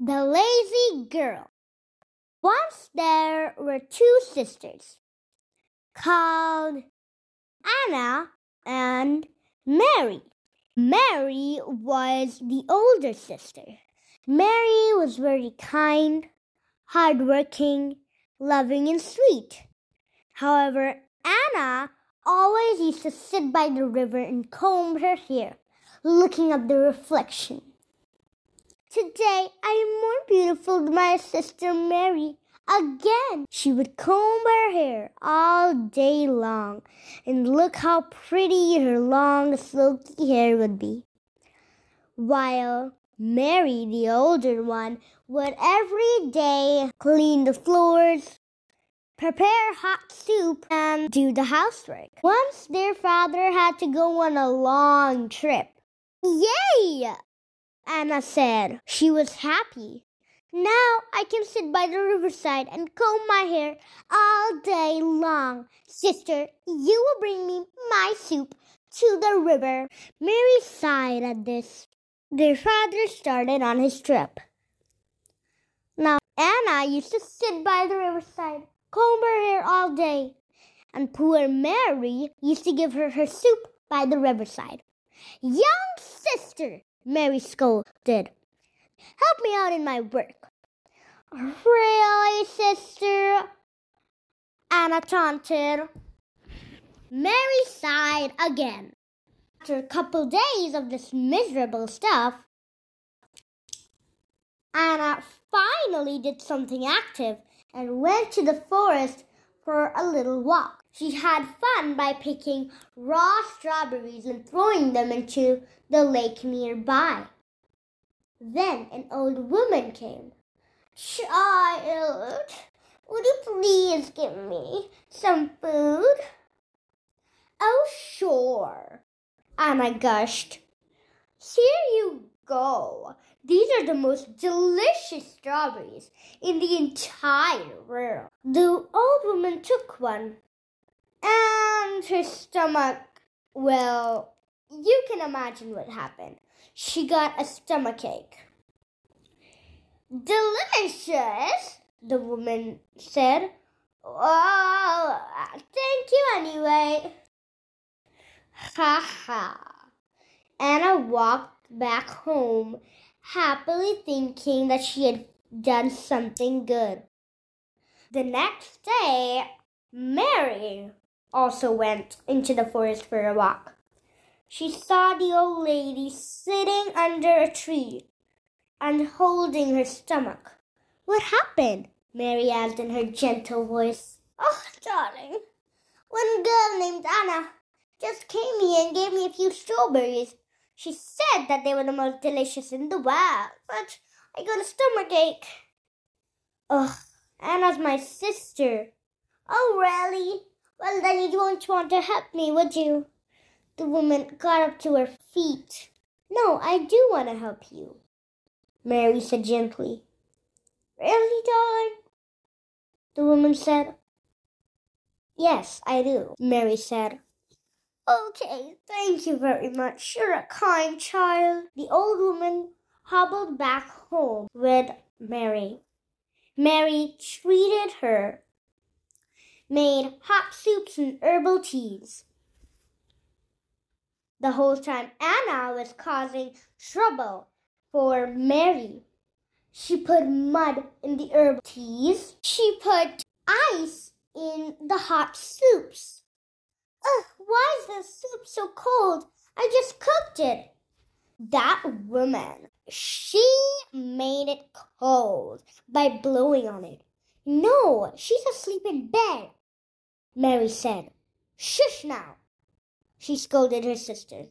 The Lazy Girl. Once there were two sisters called Anna and Mary. Mary was the older sister. Mary was very kind, hardworking, loving, and sweet. However, Anna always used to sit by the river and comb her hair, looking at the reflection. Today, I am more beautiful than my sister Mary. Again, she would comb her hair all day long, and look how pretty her long, silky hair would be. While Mary, the older one, would every day clean the floors, prepare hot soup, and do the housework. Once their father had to go on a long trip. Yay! Anna said. She was happy. Now I can sit by the riverside and comb my hair all day long. Sister, you will bring me my soup to the river. Mary sighed at this. Their father started on his trip. Now Anna used to sit by the riverside, comb her hair all day, and poor Mary used to give her her soup by the riverside. Young sister, Mary scolded. Help me out in my work. Really, sister? Anna taunted. Mary sighed again. After a couple days of this miserable stuff, Anna finally did something active and went to the forest for a little walk. She had fun by picking raw strawberries and throwing them into the lake nearby. Then an old woman came. Child, would you please give me some food? Oh, sure, Anna gushed. Here you go. These are the most delicious strawberries in the entire world. The old woman took one, and her stomach, well, you can imagine what happened. She got a stomachache. Delicious, the woman said. Oh, thank you anyway. Ha ha. Anna walked back home, happily thinking that she had done something good. The next day, Mary also went into the forest for a walk. She saw the old lady sitting under a tree and holding her stomach. What happened? Mary asked in her gentle voice. Oh, darling, one girl named Anna just came here and gave me a few strawberries. She said that they were the most delicious in the world, but I got a stomachache. Ugh, Anna's my sister. Oh, really? Well, then you won't want to help me, would you? The woman got up to her feet. No, I do want to help you, Mary said gently. Really, darling? The woman said. Yes, I do, Mary said. Okay, thank you very much. You're a kind child. The old woman hobbled back home with Mary. Mary treated her, made hot soups and herbal teas. The whole time Anna was causing trouble for Mary. She put mud in the herbal teas. She put ice in the hot soups. Ugh, why is the soup so cold? I just cooked it. That woman, she made it cold by blowing on it. No, she's asleep in bed, Mary said. Shush now, she scolded her sister.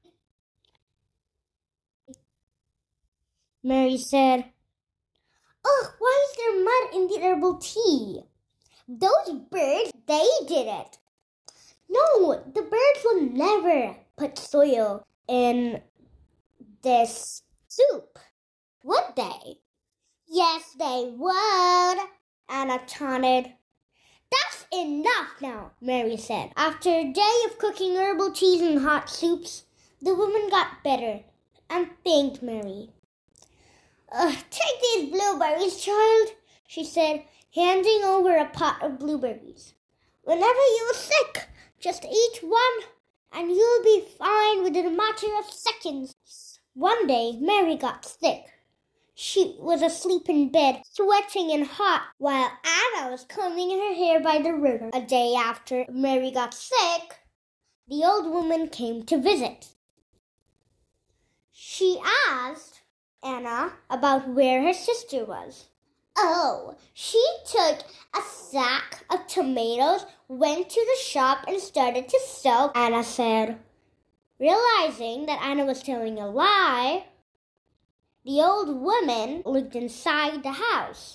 Mary said, ugh, why is there mud in the herbal tea? Those birds, they did it. No, the birds will never put soil in this soup, would they? Yes, they would, Anna taunted. That's enough now, Mary said. After a day of cooking herbal teas and hot soups, the woman got better and thanked Mary. Take these blueberries, child, she said, handing over a pot of blueberries. Whenever you're sick, just eat one, and you'll be fine within a matter of seconds. One day, Mary got sick. She was asleep in bed, sweating and hot, while Anna was combing her hair by the river. A day after Mary got sick, the old woman came to visit. She asked Anna about where her sister was. Oh, she took a sack of tomatoes, went to the shop, and started to sew, Anna said. Realizing that Anna was telling a lie, the old woman looked inside the house.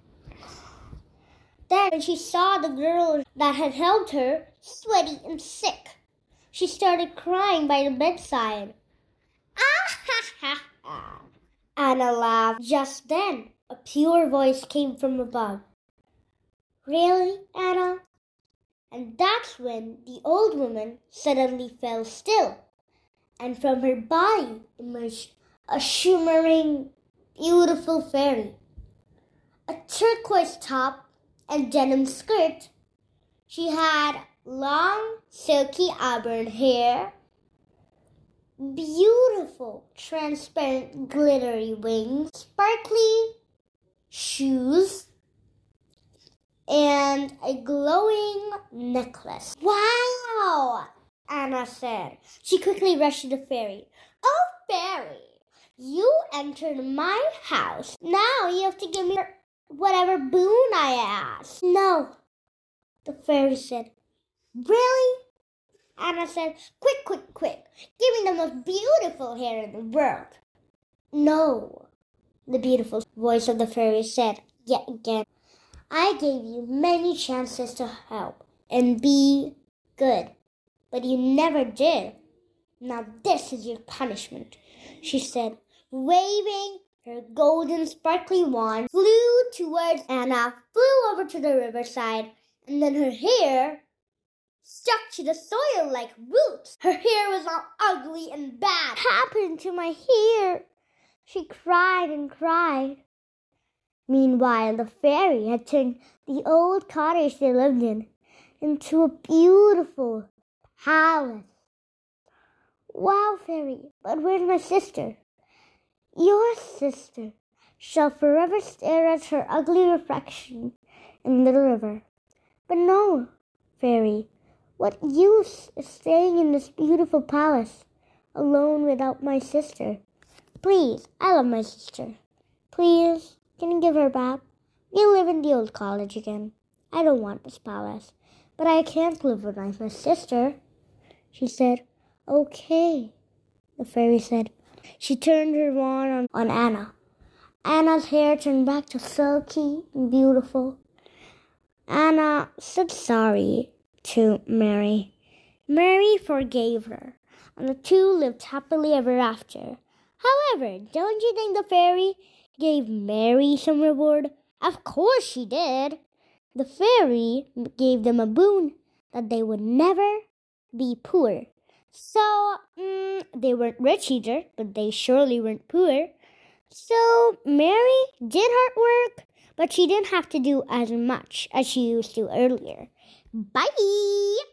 Then, when she saw the girl that had helped her, sweaty and sick, she started crying by the bedside. Ah ha ha ha! Anna laughed. Just then, a pure voice came from above. Really, Anna? And that's when the old woman suddenly fell still, and from her body emerged a shimmering, beautiful fairy. A turquoise top and denim skirt. She had long, silky auburn hair, beautiful, transparent, glittery wings, sparkly shoes, and a glowing necklace. Wow! Anna said. She quickly rushed to the fairy. Oh, fairy! You entered my house. Now you have to give me whatever boon I ask. No, the fairy said. Really? Anna said, quick, quick, quick. Give me the most beautiful hair in the world. No, the beautiful voice of the fairy said yet again. I gave you many chances to help and be good, but you never did. Now this is your punishment, she said, waving her golden sparkly wand, flew towards Anna, flew over to the riverside, and then her hair stuck to the soil like roots. Her hair was all ugly and bad. What happened to my hair? She cried and cried. Meanwhile, the fairy had turned the old cottage they lived in into a beautiful palace. Wow, fairy, but where's my sister? Your sister shall forever stare at her ugly reflection in the river. But no, fairy, what use is staying in this beautiful palace alone without my sister? Please, I love my sister. Please, can you give her back? We'll live in the old college again. I don't want this palace, but I can't live without my sister, she said. Okay, the fairy said. She turned her wand on Anna. Anna's hair turned back to silky and beautiful. Anna said sorry to Mary. Mary forgave her, and the two lived happily ever after. However, don't you think the fairy gave Mary some reward? Of course she did. The fairy gave them a boon that they would never be poor. So, they weren't rich either, but they surely weren't poor. So, Mary did hard work, but she didn't have to do as much as she used to earlier. Bye!